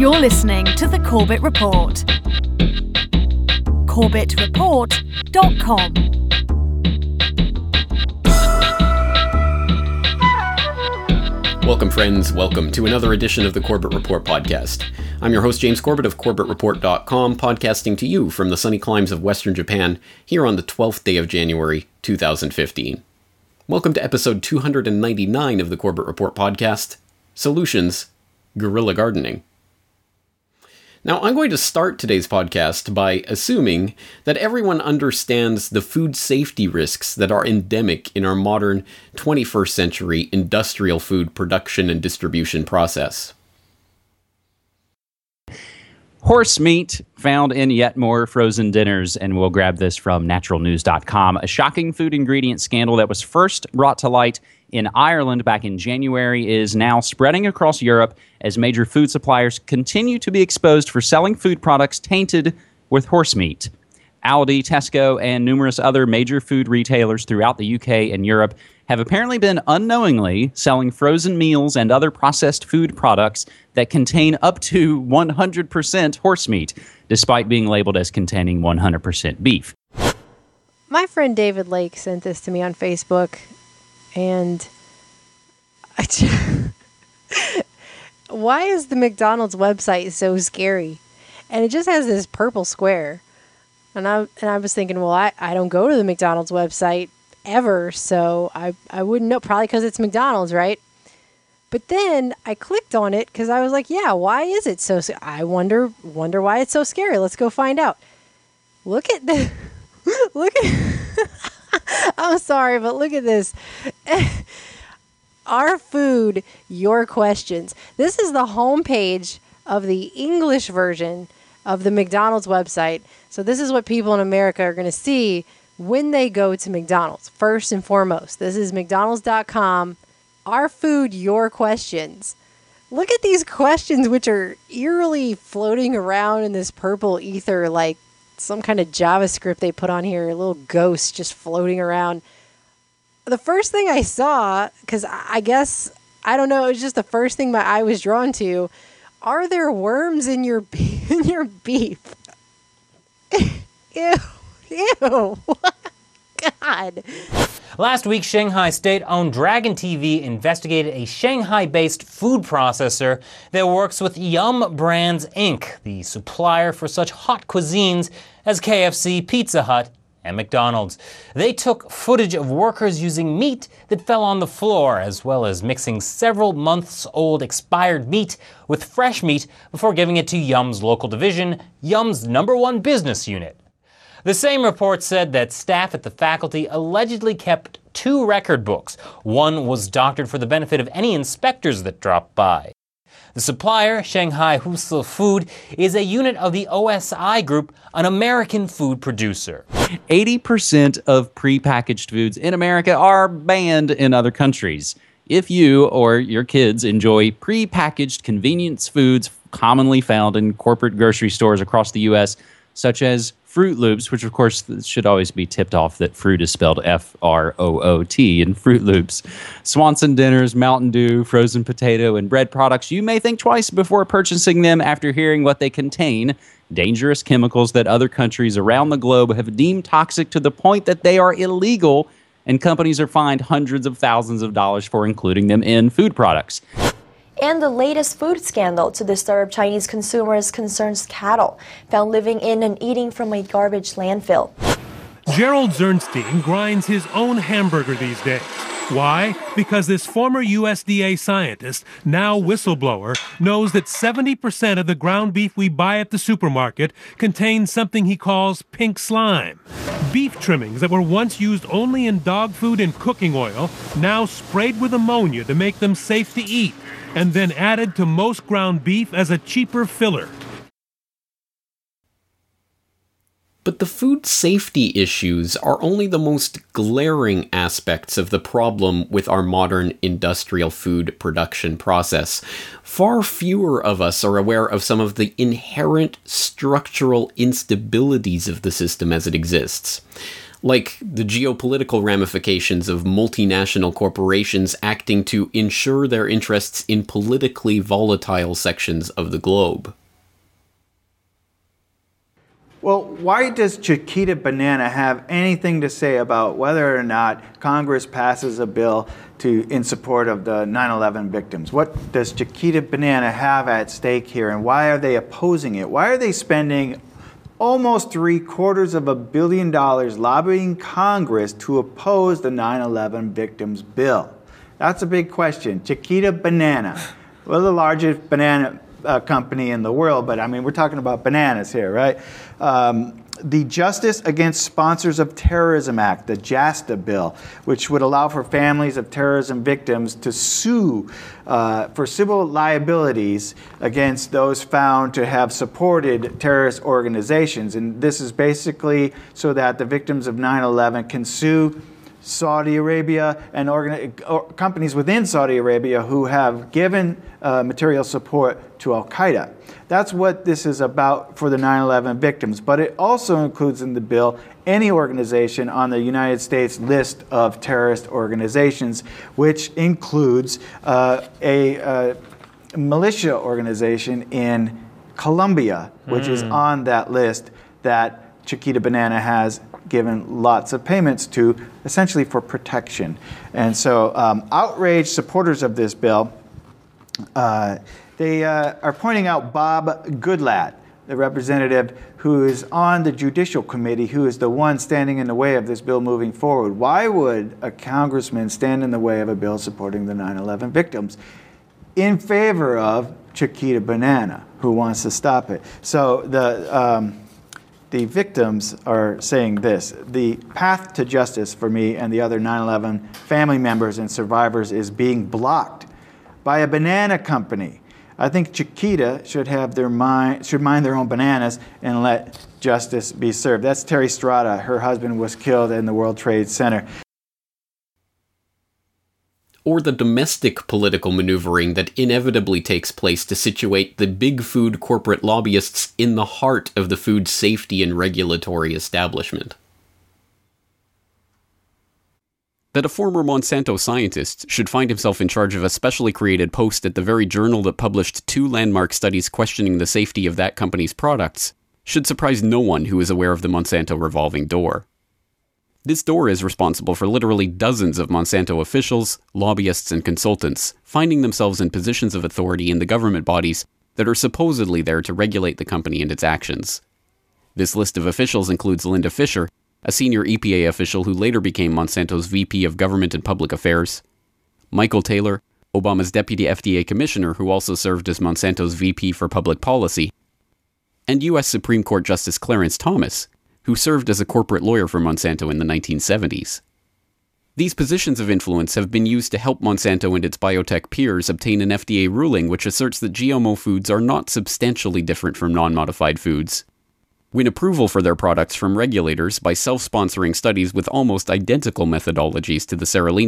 You're listening to The Corbett Report. CorbettReport.com. Welcome, friends. Welcome to another edition of the Corbett Report podcast. I'm your host, James Corbett of CorbettReport.com, podcasting to you from the sunny climes of Western Japan here on the 12th day of January, 2015. Welcome to episode 299 of the Corbett Report podcast, Solutions, Guerrilla Gardening. Now, I'm going to start today's podcast by assuming that everyone understands the food safety risks that are endemic in our modern 21st century industrial food production and distribution process. Horse meat found in yet more frozen dinners, and we'll grab this from naturalnews.com. A shocking food ingredient scandal that was first brought to light in Ireland back in January is now spreading across Europe as major food suppliers continue to be exposed for selling food products tainted with horse meat. Aldi, Tesco, and numerous other major food retailers throughout the UK and Europe have apparently been unknowingly selling frozen meals and other processed food products that contain up to 100% horse meat, despite being labeled as containing 100% beef. My friend David Lake sent this to me on Facebook, and why is the McDonald's website so scary? And it just has this purple square. And I was thinking, well, I don't go to the McDonald's website ever, so I wouldn't know, probably because it's McDonald's, right? But then I clicked on it because I was like, yeah, why is it so I wonder why it's so scary. Let's go find out. Look at the I'm sorry, but look at this. Our food, your questions. This is the homepage of the English version of the McDonald's website. So this is what people in America are going to see when they go to McDonald's. First and foremost, this is McDonald's.com. Our food, your questions. Look at these questions, which are eerily floating around in this purple ether, like some kind of JavaScript they put on here, a little ghost just floating around. The first thing I saw, because I guess, I don't know, it was just the first thing my eye was drawn to. Are there worms in your beef? Ew. God. Last week, Shanghai state-owned Dragon TV investigated a Shanghai-based food processor that works with Yum Brands Inc., the supplier for such hot cuisines as KFC, Pizza Hut, and McDonald's. They took footage of workers using meat that fell on the floor, as well as mixing several months-old expired meat with fresh meat before giving it to Yum's local division, Yum's #1 business unit. The same report said that staff at the faculty allegedly kept 2 record books. One was doctored for the benefit of any inspectors that dropped by. The supplier, Shanghai Husi Food, is a unit of the OSI Group, an American food producer. 80% of prepackaged foods in America are banned in other countries. If you or your kids enjoy prepackaged convenience foods commonly found in corporate grocery stores across the U.S., such as Fruit Loops, which of course should always be tipped off that fruit is spelled F-R-O-O-T in Fruit Loops, Swanson dinners, Mountain Dew, frozen potato, and bread products, you may think twice before purchasing them after hearing what they contain, dangerous chemicals that other countries around the globe have deemed toxic to the point that they are illegal, and companies are fined hundreds of thousands of dollars for including them in food products. And the latest food scandal to disturb Chinese consumers concerns cattle found living in and eating from a garbage landfill. Gerald Zernstein grinds his own hamburger these days. Why? Because this former USDA scientist, now whistleblower, knows that 70% of the ground beef we buy at the supermarket contains something he calls pink slime. Beef trimmings that were once used only in dog food and cooking oil, now sprayed with ammonia to make them safe to eat, and then added to most ground beef as a cheaper filler. But the food safety issues are only the most glaring aspects of the problem with our modern industrial food production process. Far fewer of us are aware of some of the inherent structural instabilities of the system as it exists. like the geopolitical ramifications of multinational corporations acting to ensure their interests in politically volatile sections of the globe. Well, why does Chiquita Banana have anything to say about whether or not Congress passes a bill in support of the 9/11 victims? What does Chiquita Banana have at stake here, and why are they opposing it? Why are they spending almost $750 million lobbying Congress to oppose the 9/11 victims bill? That's a big question. Chiquita Banana, well, the largest banana company in the world, but I mean, we're talking about bananas here, right? The Justice Against Sponsors of Terrorism Act, the JASTA bill, which would allow for families of terrorism victims to sue for civil liabilities against those found to have supported terrorist organizations. And this is basically so that the victims of 9/11 can sue Saudi Arabia and companies within Saudi Arabia who have given material support to Al-Qaeda. That's what this is about for the 9/11 victims. But it also includes in the bill any organization on the United States list of terrorist organizations, which includes a militia organization in Colombia, which is on that list that Chiquita Banana has given lots of payments to, essentially for protection. And so outraged supporters of this bill, they are pointing out Bob Goodlatte, the representative who is on the Judicial Committee, who is the one standing in the way of this bill moving forward. Why would a congressman stand in the way of a bill supporting the 9/11 victims in favor of Chiquita Banana, who wants to stop it? So the victims are saying this: the path to justice for me and the other 9/11 family members and survivors is being blocked by a banana company. I think Chiquita should mind their own bananas and let justice be served. That's Terry Strada. Her husband was killed in the World Trade Center. Or the domestic political maneuvering that inevitably takes place to situate the big food corporate lobbyists in the heart of the food safety and regulatory establishment. That a former Monsanto scientist should find himself in charge of a specially created post at the very journal that published 2 landmark studies questioning the safety of that company's products should surprise no one who is aware of the Monsanto revolving door. This door is responsible for literally dozens of Monsanto officials, lobbyists, and consultants finding themselves in positions of authority in the government bodies that are supposedly there to regulate the company and its actions. This list of officials includes Linda Fisher, a senior EPA official who later became Monsanto's VP of Government and Public Affairs; Michael Taylor, Obama's deputy FDA commissioner who also served as Monsanto's VP for Public Policy; and U.S. Supreme Court Justice Clarence Thomas, who served as a corporate lawyer for Monsanto in the 1970s. These positions of influence have been used to help Monsanto and its biotech peers obtain an FDA ruling which asserts that GMO foods are not substantially different from non-modified foods, win approval for their products from regulators by self-sponsoring studies with almost identical methodologies to the Sara Lee